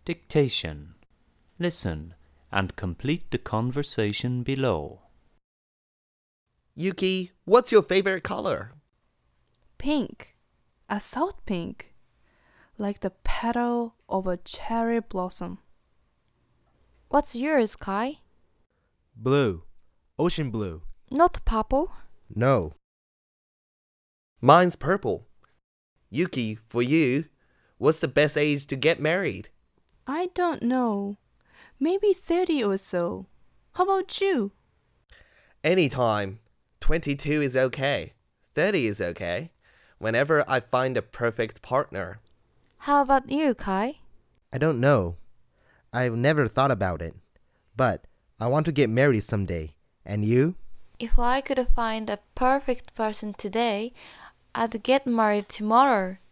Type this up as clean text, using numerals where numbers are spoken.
Dictation. Listen and complete the conversation below. Yuki, what's your favorite color? Pink. A salt pink. Like the petal of a cherry blossom. What's yours, Kai? Blue. Ocean blue. Not purple? No. Mine's purple. Yuki, for you, what's the best age to get married? I don't know. Maybe 30 or so. How about you? Anytime. 22 is okay. 30 is okay. Whenever I find a perfect partner. How about you, Kai? I don't know. I've never thought about it. But I want to get married someday. And you? If I could find a perfect person today, I'd get married tomorrow.